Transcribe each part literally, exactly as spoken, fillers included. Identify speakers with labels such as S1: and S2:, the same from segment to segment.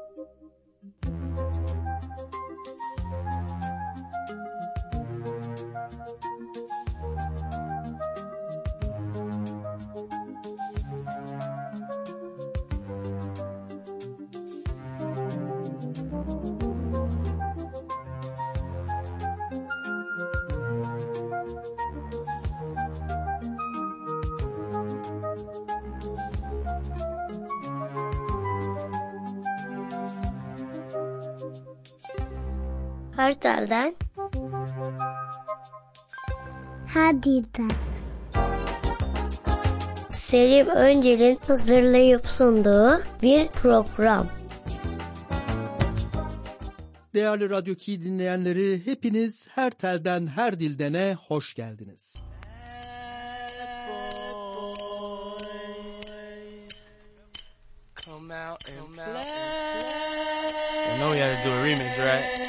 S1: Her telden,
S2: her dilden.
S1: Selim Öncel'in hazırlayıp sunduğu bir program.
S3: Değerli Radyo Key dinleyenleri, hepiniz Her Telden Her Dilden'e hoş geldiniz.
S4: Come out and play. You know we had to do a remix, right?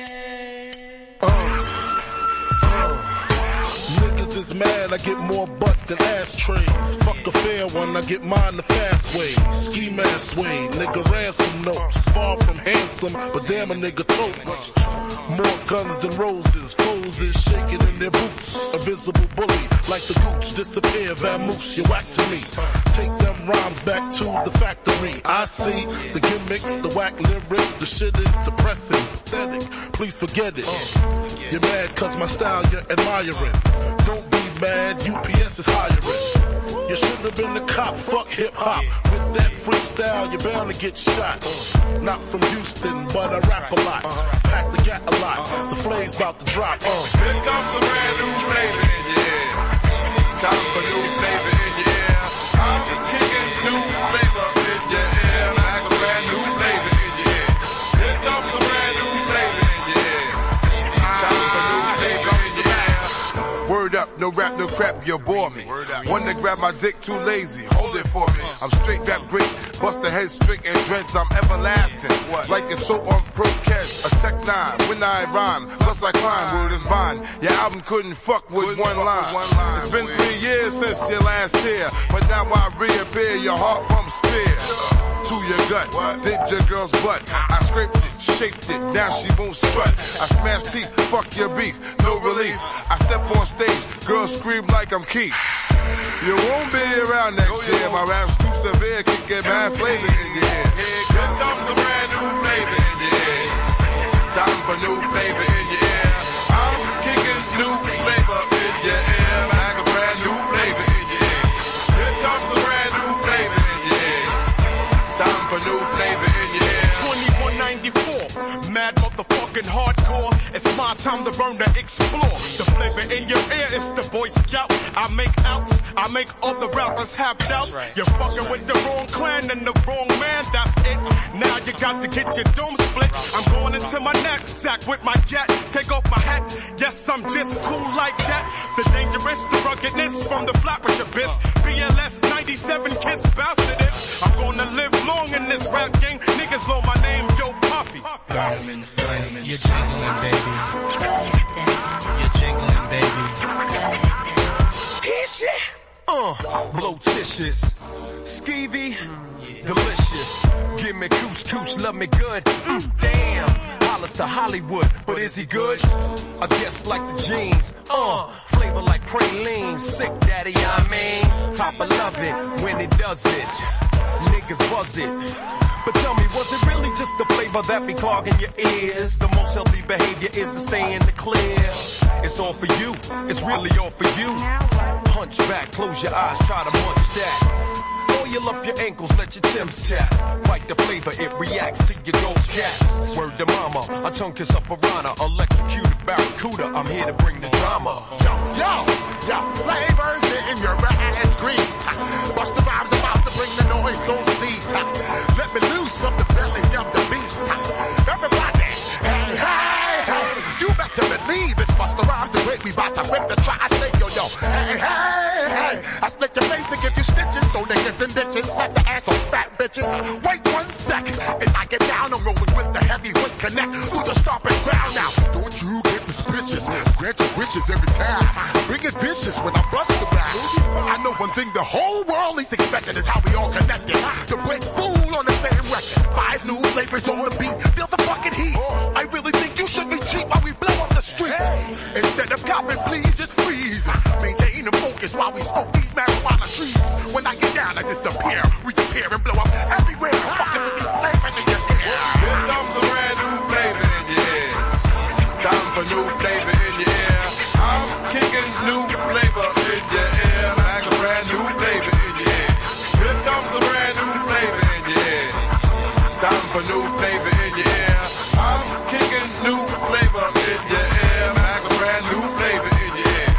S5: Is mad, I get more butt than ashtrays. Fuck a fair one, I get mine the fast way. Ski mask way, nigga ransom notes. Far from handsome, but damn a nigga tote. More guns than roses, foes is shaking in their boots. A visible bully, like the gooch, disappear, vamoose, you whack to me. Take them rhymes back to the factory. I see the gimmicks, the whack lyrics, the shit is depressing, pathetic. Please forget it. You're mad cause my style you're admiring. Don't be mad, U P S is hiring. You should have been the cop, fuck hip-hop. With that freestyle, you're bound to get shot. Not from Houston, but I rap a lot. Pack the gat a lot, the flame's about to drop. Uh.
S6: Here comes the brand new flavor in your ear. Time for new flavor in your ear. I'm just kicking new flavor in your ear. Like a brand new flavor in your ear. Here comes the brand new flavor in your ear. Time for new flavor in your ear. Word up, no rap, no crap, you bore me. One to grab my dick, too lazy, hold it for me. I'm straight rap great, bust the head straight and dreads, I'm everlasting. Like it's so on pro catch, a tech nine, when I rhyme, plus I climb, word is bond. Your album couldn't fuck with one line. It's been three years since your last tear, but now I reappear, your heart pumps fear. To your gut, did your girl's butt. I scraped it, shaped it, now she won't strut. I smash teeth, fuck your beef, no relief. I step on stage, girls scream like I'm Keith. You won't be around next year, my rap's too severe, can get mad flavor in your ear. Here comes a brand new flavor in your ear. Time for new flavor in your ear. I'm kicking new flavor in your ear, like a brand new flavor in your ear. Here comes a brand new flavor in your ear. Time for new flavor in your ear.
S7: twenty-one ninety-four, mad motherfucking hardcore. It's my time to burn, to explore. The flavor in your ear is the Boy Scout. I make outs, I make other rappers have doubts. Right. You're fucking with the wrong clan and the wrong man, that's it. Now you got to get your dome split. I'm going into my knapsack with my cat. Take off my hat, yes, I'm just cool like that. The dangerous, the ruggedness from the flappers abyss. B L S ninety-seven, kiss bounce to this. I'm gonna live long in this rap game. Niggas know my name, Yo Puffy.
S4: Diamond flaming, you're jingling, baby. You're jingling, baby.
S7: Here's shit. Uh, blotitious, skeevy, mm, delicious. Give me couscous, love me good. Mm, damn, Hollis to Hollywood, but is he good? I guess like the jeans. Uh, flavor like praline, sick daddy, I mean. Papa love it when he does it. Niggas buzz it. But tell me, was it really just the flavor that be clogging your ears? The most healthy behavior is to stay in the clear. It's all for you, it's really all for you. Punch back, close your eyes, try to munch that. Oil up your ankles, let your Timbs tap. Bite the flavor, it reacts to your gold caps. Word to mama, a tongue kiss up piranha, electrocuted barracuda, I'm here to bring the drama.
S6: Yo, yo, yo, flavors in your ass grease. Bust the rhymes about to bring the noise on these. Let me loose up the belly of the beast. Everybody, hey, hey, hey. You better believe it's Busta Rhymes the great. We bout to rip the tri-state, yo, yo. Hey, hey, hey. I split your face and give you stitches. Throw niggas in ditches. Slap the ass on fat bitches. Wait one second. As I get down, I'm rolling with the heavyweight connect through the stomping ground now. Don't you get suspicious. Grant your wishes every time. Bring it vicious when I bust the back. I know one thing the whole world is expecting is how we all connected. To break fool on the same record. Five new flavors on the beat. Feel the fucking heat. I really think you should be cheap while we blow up the street. Instead of copping, please just freeze. Maintain the focus while we smoke these marijuana trees. When I get down, I disappear, reappear and blow up everywhere. Fucking with these flavors in your ear. Here comes a brand new flavor in your ear. Time for new flavor in your ear. I'm kicking new flavor in your ear. Like a brand new flavor in your ear. Here comes a brand new flavor in your ear. Time for new flavor in your ear. I'm kicking new flavor in your ear. Like a brand new flavor in your ear.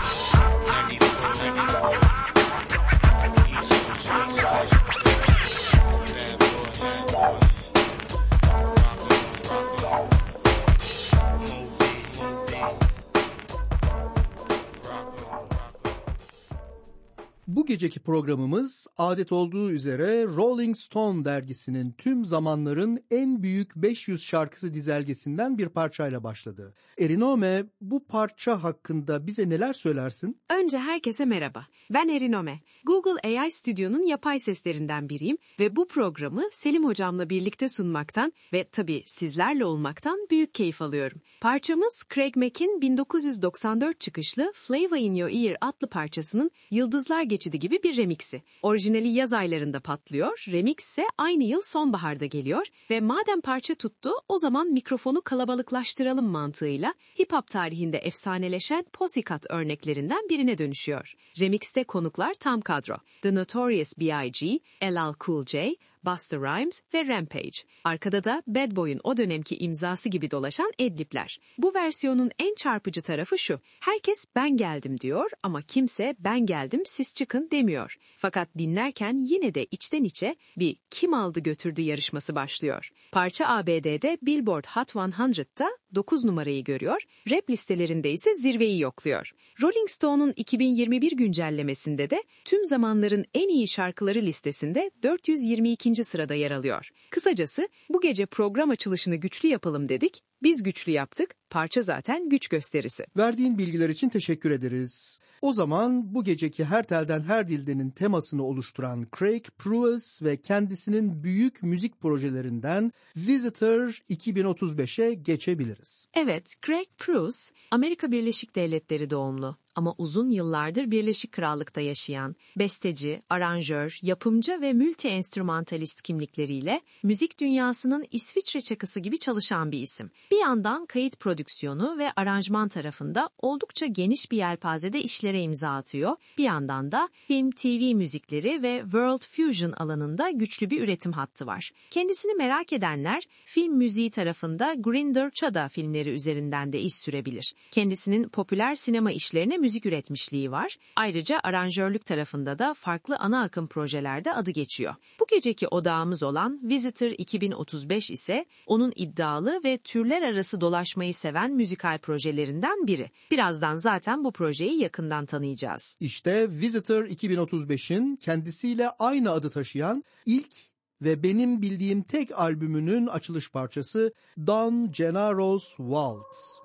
S3: Bu geceki programımız adet olduğu üzere Rolling Stone dergisinin tüm zamanların en büyük beş yüz şarkısı dizelgesinden bir parçayla başladı. Erinome, bu parça hakkında bize neler söylersin?
S8: Önce herkese merhaba. Ben Erinome. Google A I Studio'nun yapay seslerinden biriyim ve bu programı Selim hocamla birlikte sunmaktan ve tabii sizlerle olmaktan büyük keyif alıyorum. Parçamız Craig Mack'in bin dokuz yüz doksan dört çıkışlı Flavor in Your Ear adlı parçasının Yıldızlar Geçidi gibi bir remixi. Orijinali yaz aylarında patlıyor, remix ise aynı yıl sonbaharda geliyor ve madem parça tuttu o zaman mikrofonu kalabalıklaştıralım mantığıyla hip hop tarihinde efsaneleşen Pussycat örneklerinden birine dönüşüyor. Remix'te konuklar tam kadro. The Notorious B I G, L L Cool J, Busta Rhymes ve Rampage. Arkada da Bad Boy'un o dönemki imzası gibi dolaşan adlibler. Bu versiyonun en çarpıcı tarafı şu. Herkes ben geldim diyor ama kimse ben geldim siz çıkın demiyor. Fakat dinlerken yine de içten içe bir kim aldı götürdü yarışması başlıyor. Parça A B D'de Billboard Hot yüzde dokuz numarayı görüyor, rap listelerinde ise zirveyi yokluyor. Rolling Stone'un iki bin yirmi bir güncellemesinde de tüm zamanların en iyi şarkıları listesinde dört yüz yirmi ikinci sırada yer alıyor. Kısacası bu gece program açılışını güçlü yapalım dedik, biz güçlü yaptık, parça zaten güç gösterisi.
S3: Verdiğin bilgiler için teşekkür ederiz. O zaman bu geceki Her Telden Her Dilden'in temasını oluşturan Craig Pruess ve kendisinin büyük müzik projelerinden Visitor iki bin otuz beşe geçebiliriz.
S8: Evet, Craig Pruess, Amerika Birleşik Devletleri doğumlu ama uzun yıllardır Birleşik Krallık'ta yaşayan, besteci, aranjör, yapımcı ve multi-enstrümantalist kimlikleriyle müzik dünyasının İsviçre çakısı gibi çalışan bir isim. Bir yandan kayıt prodüksiyonu ve aranjman tarafında oldukça geniş bir yelpazede işlere imza atıyor. Bir yandan da film, T V müzikleri ve World Fusion alanında güçlü bir üretim hattı var. Kendisini merak edenler film müziği tarafında Grinder Chada filmleri üzerinden de iş sürebilir. Kendisinin popüler sinema işlerine müzik üretmişliği var. Ayrıca aranjörlük tarafında da farklı ana akım projelerde adı geçiyor. Bu geceki odağımız olan Visitor iki bin otuz beş ise onun iddialı ve türler arası dolaşmayı seven müzikal projelerinden biri. Birazdan zaten bu projeyi yakından tanıyacağız.
S3: İşte Visitor iki bin otuz beşin kendisiyle aynı adı taşıyan ilk ve benim bildiğim tek albümünün açılış parçası Don Gennaro's Waltz.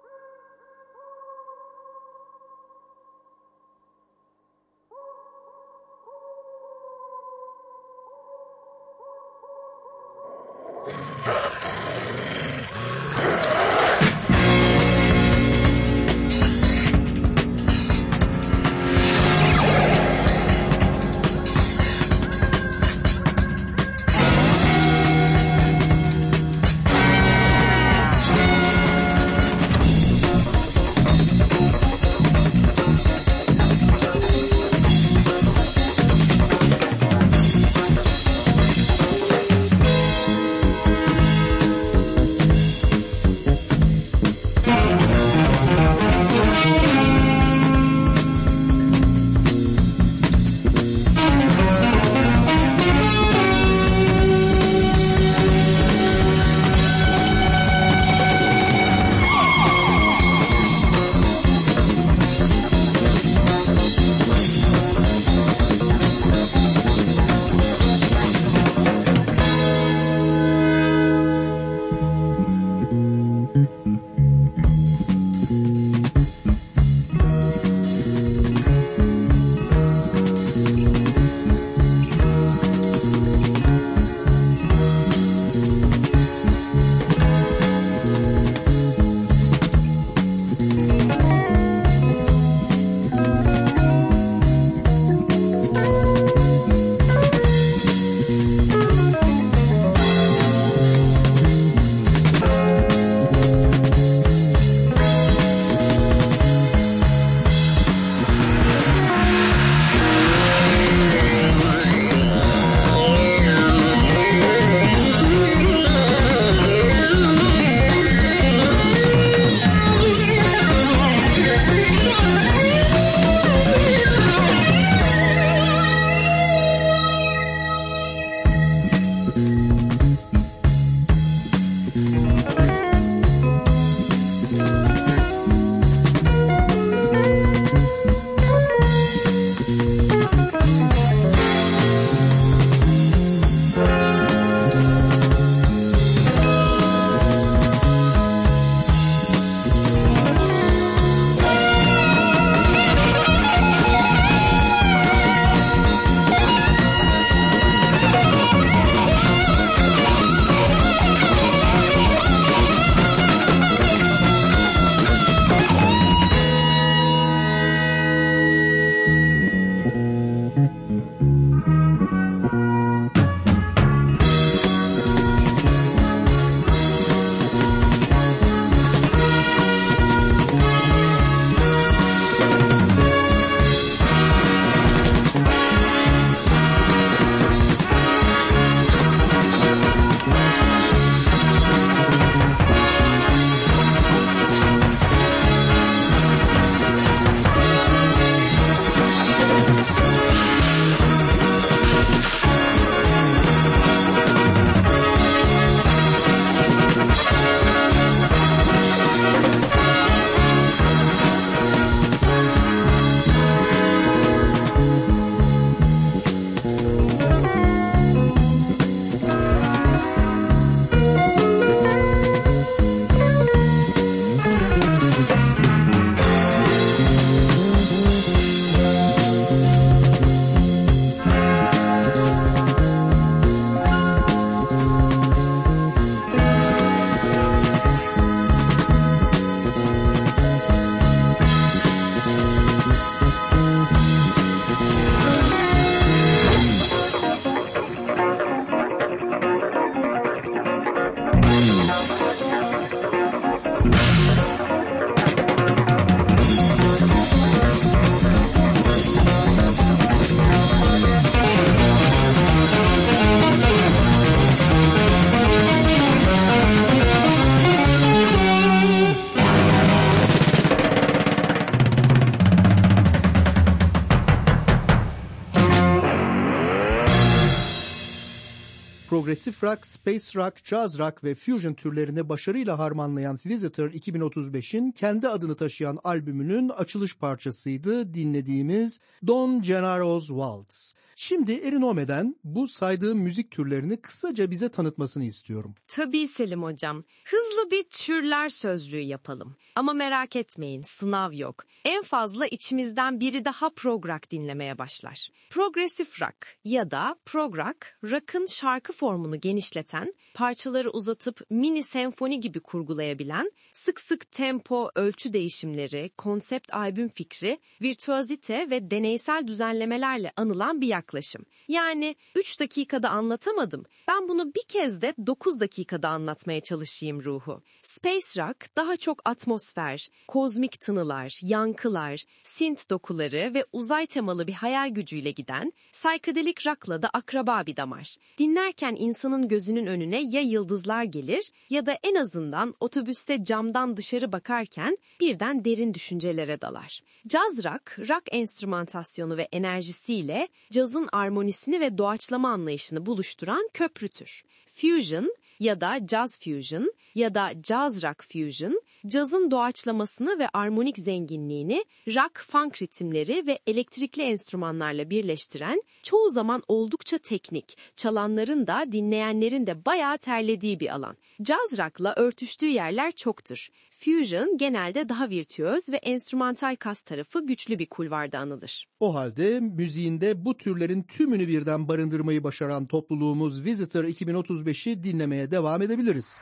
S3: rock, space rock, jazz rock ve fusion türlerini başarıyla harmanlayan Visitor iki bin otuz beşin kendi adını taşıyan albümünün açılış parçasıydı dinlediğimiz Don Gennaro's Waltz. Şimdi Erinome'den bu saydığım müzik türlerini kısaca bize tanıtmasını istiyorum.
S9: Tabii Selim hocam. Hızlı bir türler sözlüğü yapalım. Ama merak etmeyin, sınav yok. En fazla içimizden biri daha prog rock dinlemeye başlar. Progressive rock ya da prog rock, rock'ın şarkı formunu genişleten, parçaları uzatıp mini senfoni gibi kurgulayabilen, sık sık tempo, ölçü değişimleri, konsept albüm fikri, virtüazite ve deneysel düzenlemelerle anılan bir yaklaşım. Yani üç dakikada anlatamadım. Ben bunu bir kez de dokuz dakikada anlatmaya çalışayım ruhu. Space rock daha çok atmosfer, kozmik tınılar, yankılar, synth dokuları ve uzay temalı bir hayal gücüyle giden, psychedelic rock'la da akraba bir damar. Dinlerken insanın gözünün önüne ya yıldızlar gelir ya da en azından otobüste camdan dışarı bakarken birden derin düşüncelere dalar. Jazz rock, rock enstrümantasyonu ve enerjisiyle cazın armonisini ve doğaçlama anlayışını buluşturan köprü tür. Fusion ya da jazz fusion ya da jazz rock fusion, cazın doğaçlamasını ve armonik zenginliğini rock funk ritimleri ve elektrikli enstrümanlarla birleştiren, çoğu zaman oldukça teknik, çalanların da dinleyenlerin de bayağı terlediği bir alan. Jazz rock'la örtüştüğü yerler çoktur. Fusion genelde daha virtüöz ve enstrümantal kas tarafı güçlü bir kulvarda anılır.
S3: O halde müziğinde bu türlerin tümünü birden barındırmayı başaran topluluğumuz Visitor iki bin otuz beşi dinlemeye devam edebiliriz.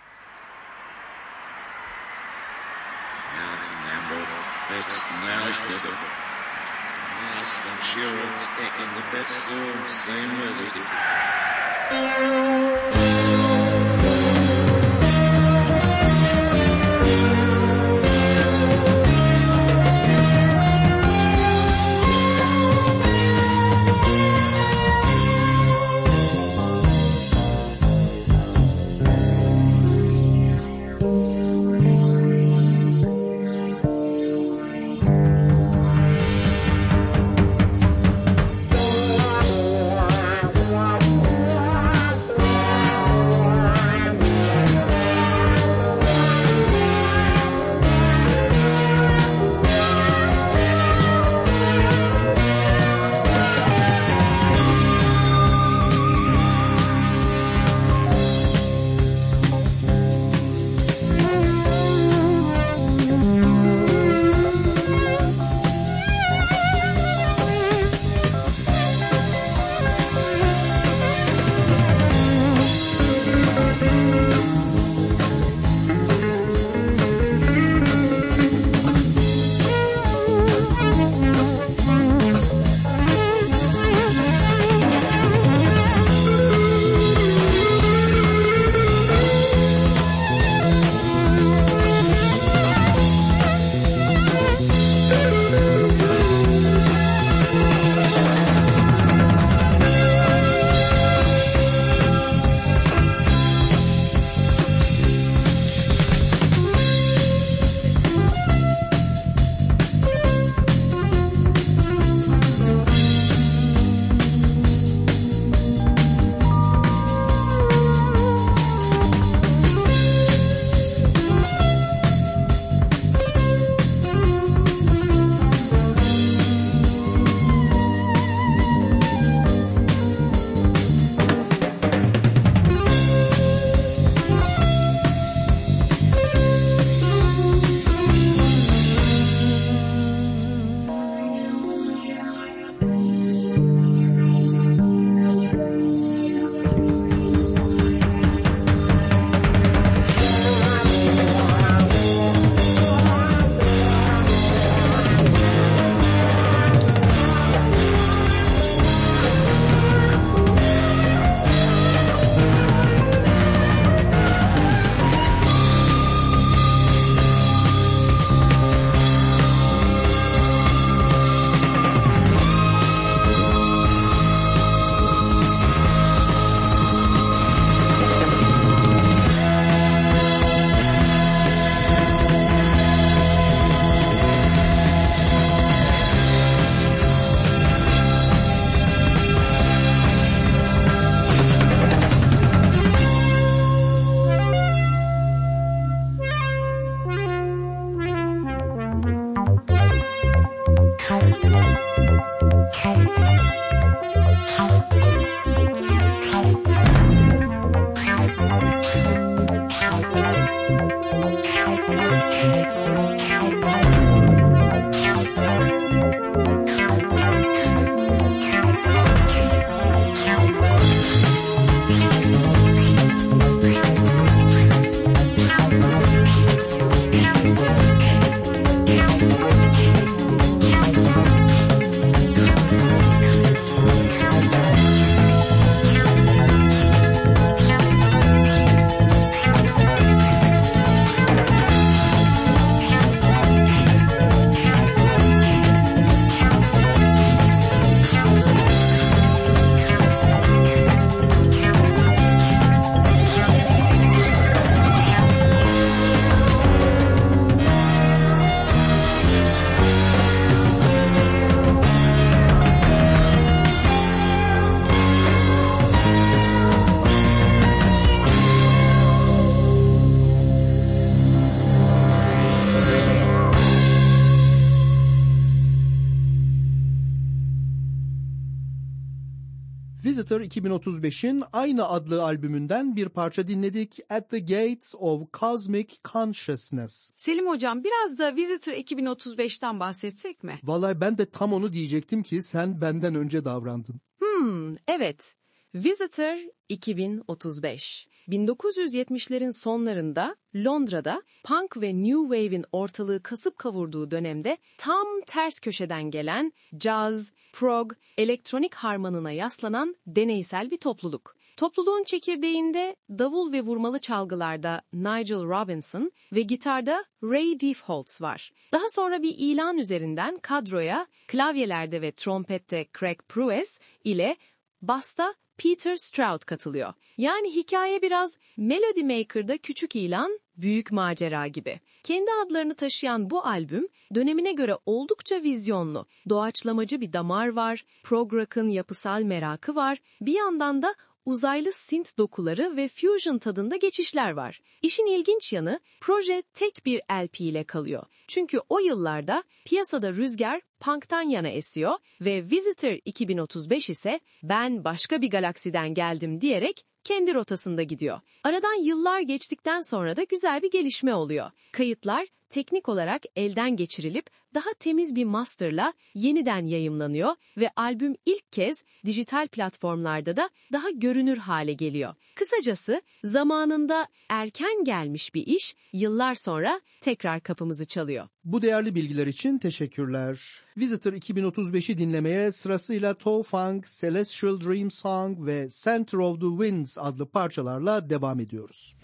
S10: Oh,
S3: Visitor iki bin otuz beşin aynı adlı albümünden bir parça dinledik. At the Gates of Cosmic Consciousness.
S8: Selim Hocam, biraz da Visitor iki bin otuz beşten bahsetsek mi?
S3: Vallahi ben de tam onu diyecektim ki sen benden önce davrandın.
S8: Hmm, evet. Visitor iki bin otuz beş. bin dokuz yüz yetmişlerin sonlarında Londra'da punk ve new wave'in ortalığı kasıp kavurduğu dönemde tam ters köşeden gelen caz, prog, elektronik harmanına yaslanan deneysel bir topluluk. Topluluğun çekirdeğinde davul ve vurmalı çalgılarda Nigel Robinson ve gitarda Ray Diefholz var. Daha sonra bir ilan üzerinden kadroya klavyelerde ve trompette Craig Pruess ile basta Peter Stroud katılıyor. Yani hikaye biraz Melody Maker'da küçük ilan, büyük macera gibi. Kendi adlarını taşıyan bu albüm dönemine göre oldukça vizyonlu. Doğaçlamacı bir damar var, prog rock'ın yapısal merakı var, bir yandan da uzaylı synth dokuları ve fusion tadında geçişler var. İşin ilginç yanı proje tek bir L P ile kalıyor. Çünkü o yıllarda piyasada rüzgar punk'tan yana esiyor ve Visitor iki bin otuz beş ise ben başka bir galaksiden geldim diyerek kendi rotasında gidiyor. Aradan yıllar geçtikten sonra da güzel bir gelişme oluyor. Kayıtlar teknik olarak elden geçirilip daha temiz bir masterla yeniden yayımlanıyor ve albüm ilk kez dijital platformlarda da daha görünür hale geliyor. Kısacası zamanında erken gelmiş bir iş yıllar sonra tekrar kapımızı çalıyor.
S3: Bu değerli bilgiler için teşekkürler. Visitor iki bin otuz beşi dinlemeye sırasıyla Toe Funk, Celestial Dream Song ve Center of the Winds adlı parçalarla devam ediyoruz.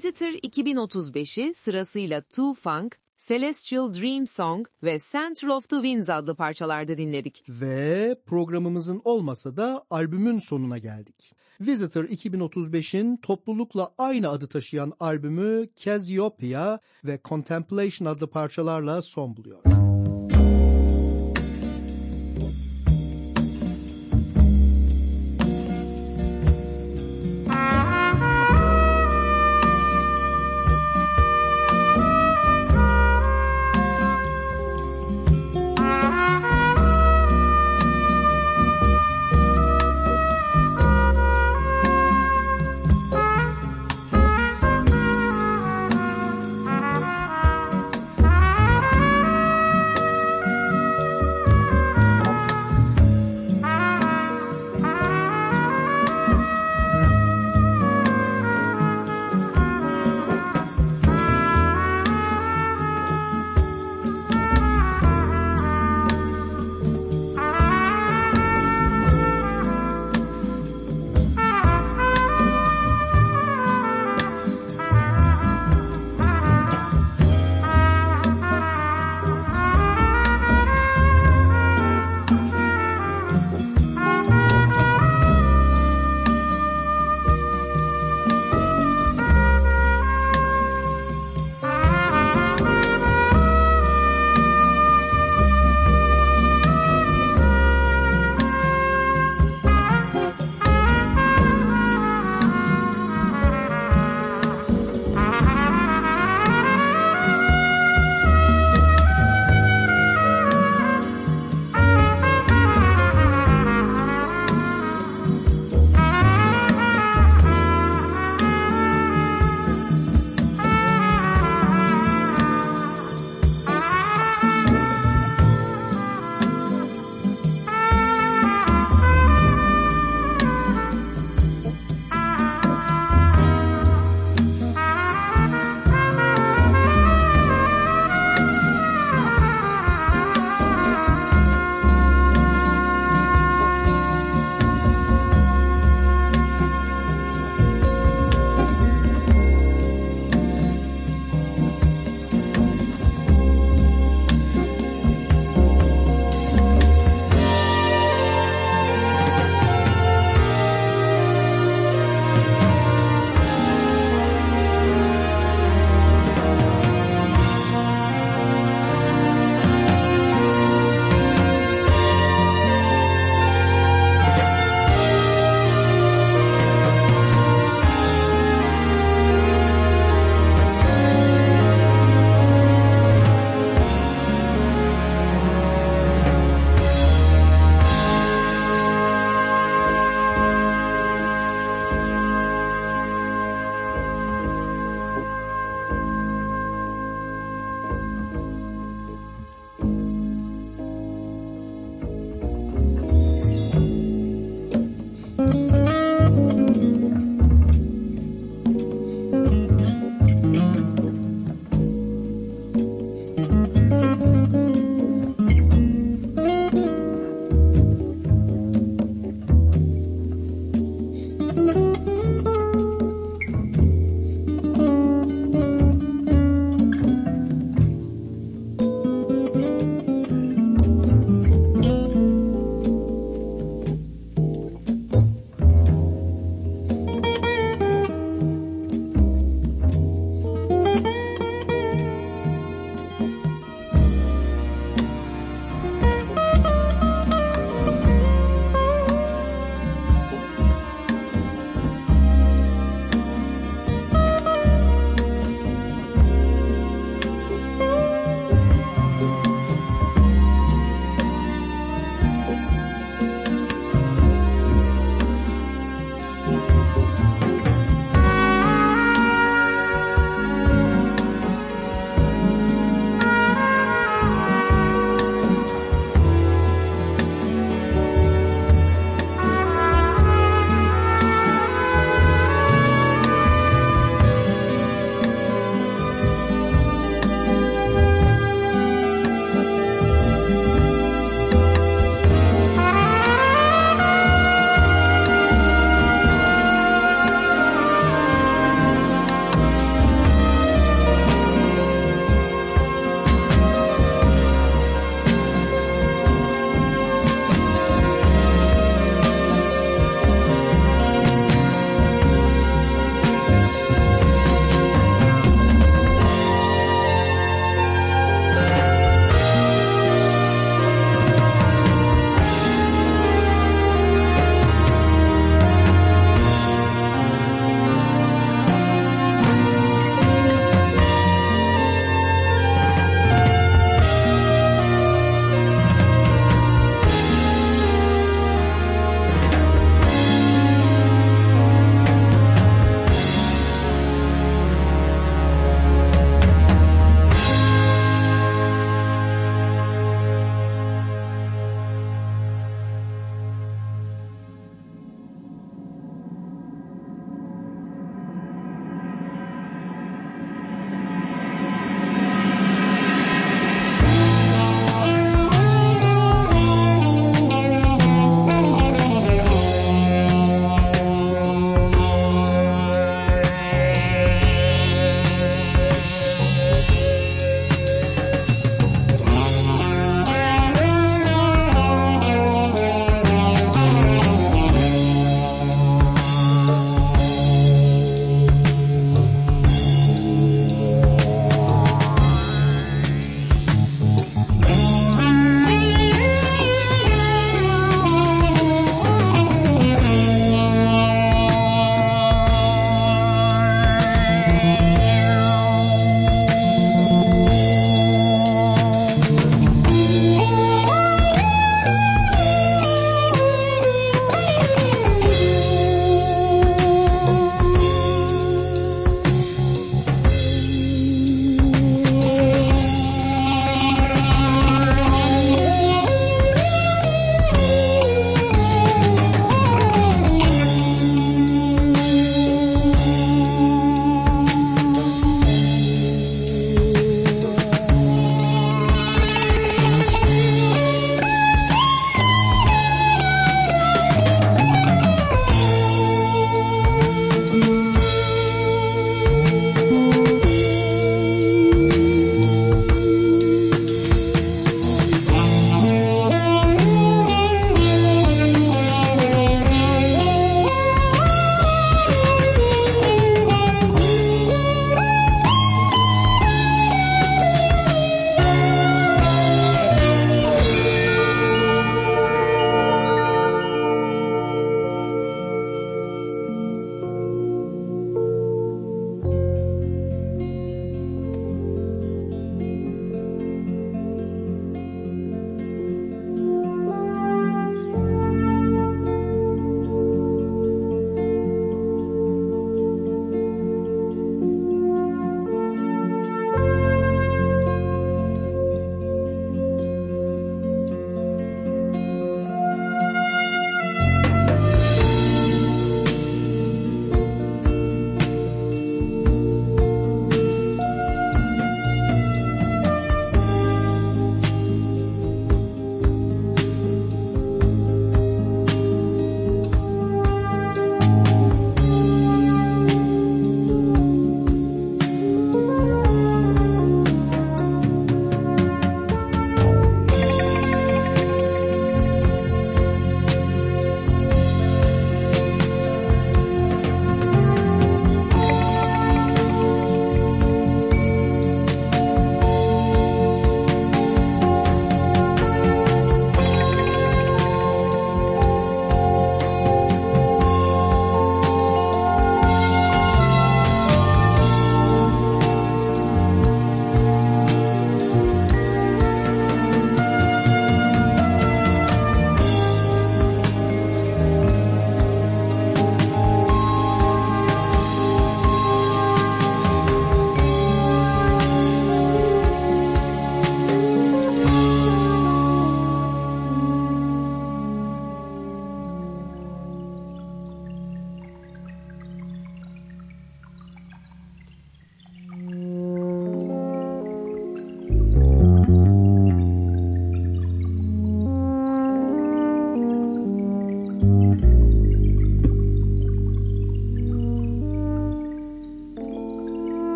S8: Visitor iki bin otuz beşi sırasıyla Too Funk, Celestial Dream Song ve Center of the Winds adlı parçalarda dinledik.
S3: Ve programımızın olmasa da albümün sonuna geldik. Visitor iki bin otuz beşin toplulukla aynı adı taşıyan albümü Cassiopeia ve Contemplation adlı parçalarla son buluyor.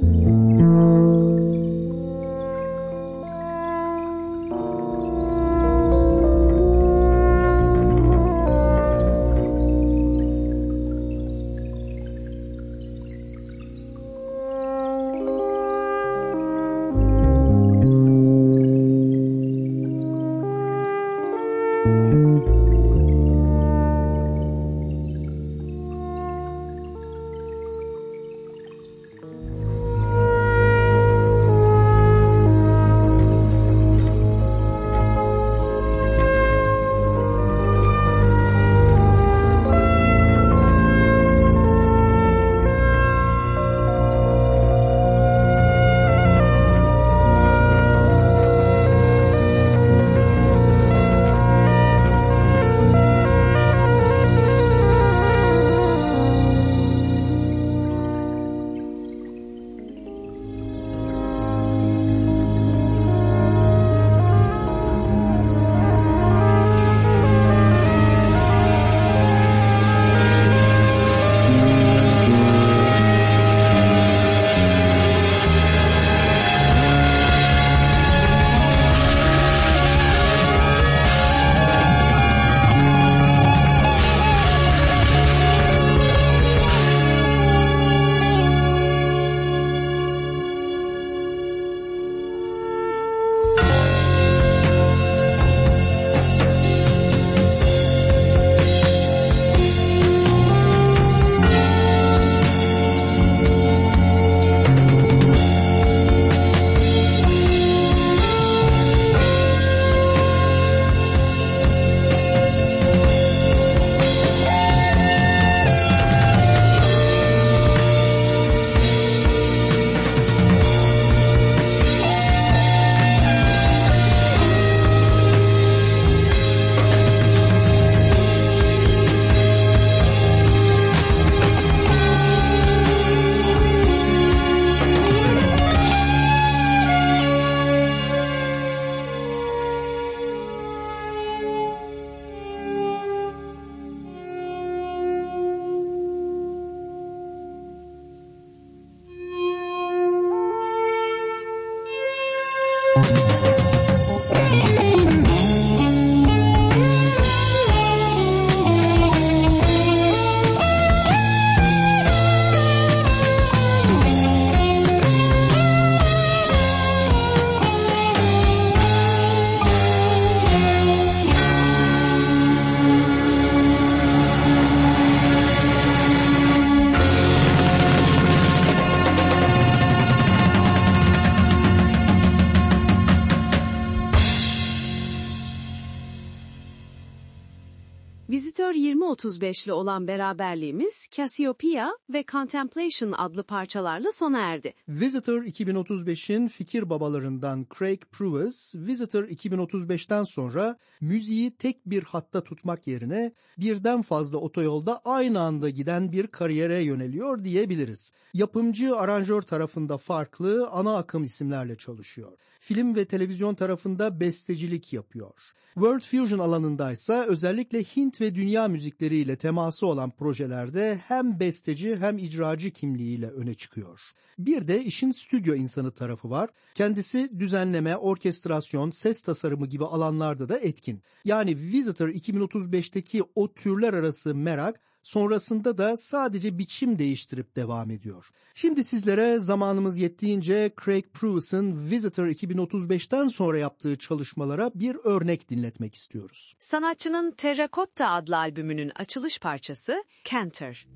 S8: Vizitör yirmi otuz beş'le olan beraberliğimiz Cassiopeia ve Contemplation adlı parçalarla sona erdi.
S3: Visitor iki bin otuz beş'in fikir babalarından Craig Prewes, Visitor iki bin otuz beş'ten sonra müziği tek bir hatta tutmak yerine birden fazla otoyolda aynı anda giden bir kariyere yöneliyor diyebiliriz. Yapımcı, aranjör tarafında farklı ana akım isimlerle çalışıyor. Film ve televizyon tarafında bestecilik yapıyor. World Fusion alanındaysa özellikle Hint ve dünya müzikleriyle teması olan projelerde hem besteci hem icracı kimliğiyle öne çıkıyor. Bir de işin stüdyo insanı tarafı var. Kendisi düzenleme, orkestrasyon, ses tasarımı gibi alanlarda da etkin. Yani Visitor iki bin otuz beş'teki o türler arası merak sonrasında da sadece biçim değiştirip devam ediyor. Şimdi sizlere zamanımız yettiğince Craig Prewes'ın Visitor iki bin otuz beş'ten sonra yaptığı çalışmalara bir örnek dinletmek istiyoruz.
S8: Sanatçının Terracotta adlı albümünün açılış parçası Canter.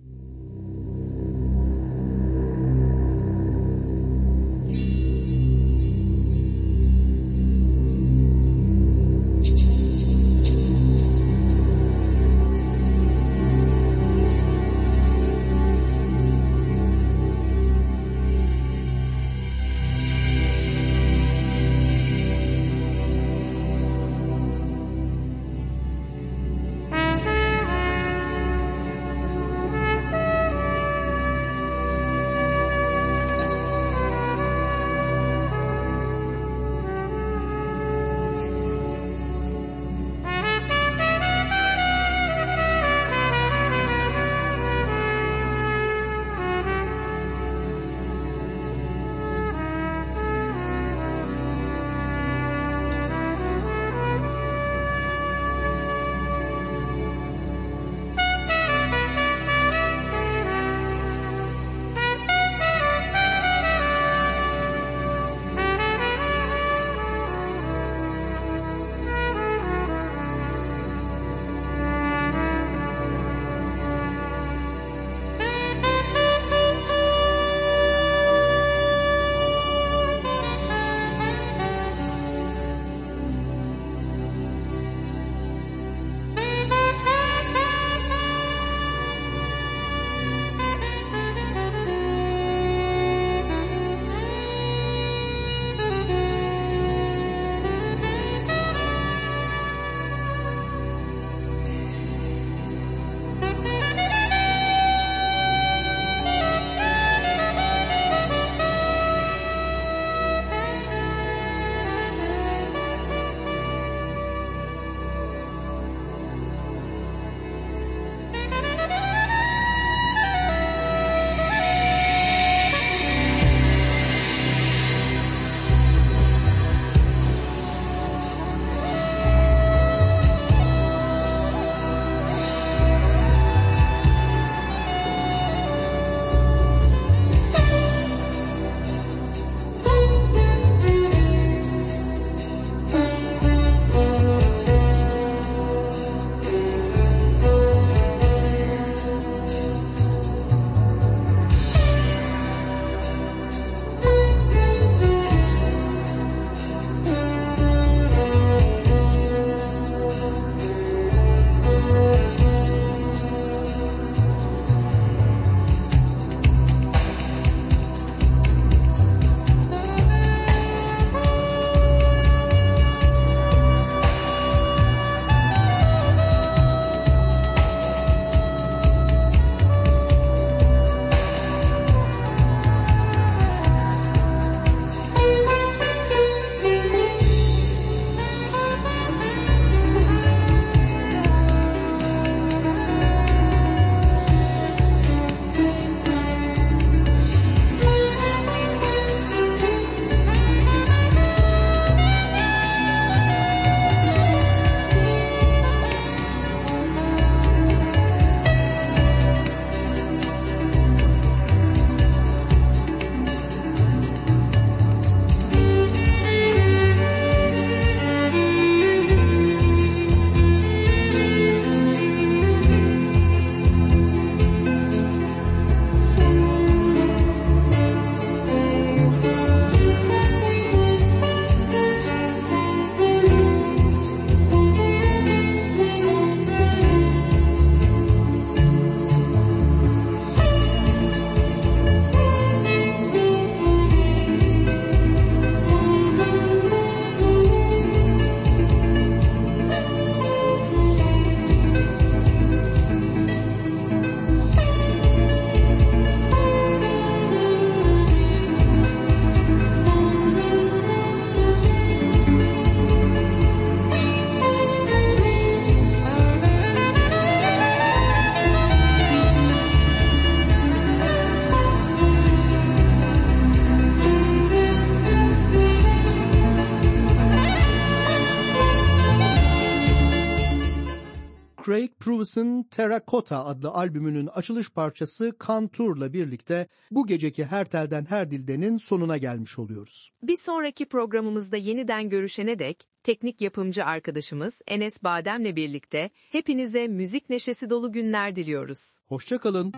S3: Provis'in Terracotta adlı albümünün açılış parçası Contour'la birlikte bu geceki Her Telden Her Dilden'in sonuna gelmiş oluyoruz.
S8: Bir sonraki programımızda yeniden görüşene dek teknik yapımcı arkadaşımız Enes Badem'le birlikte hepinize müzik neşesi dolu günler diliyoruz.
S3: Hoşça kalın.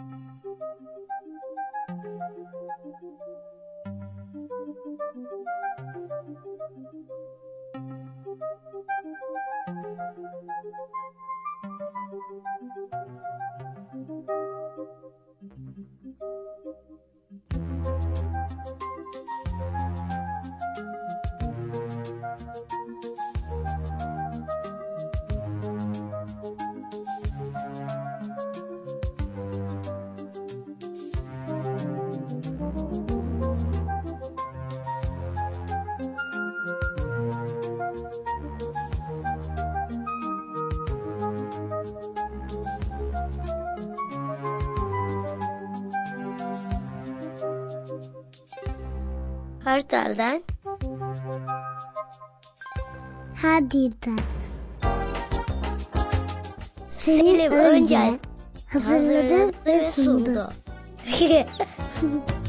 S1: Her telden
S2: her dilden.
S1: Selim Öncel
S2: hazırladı ve sundu.
S1: sundu.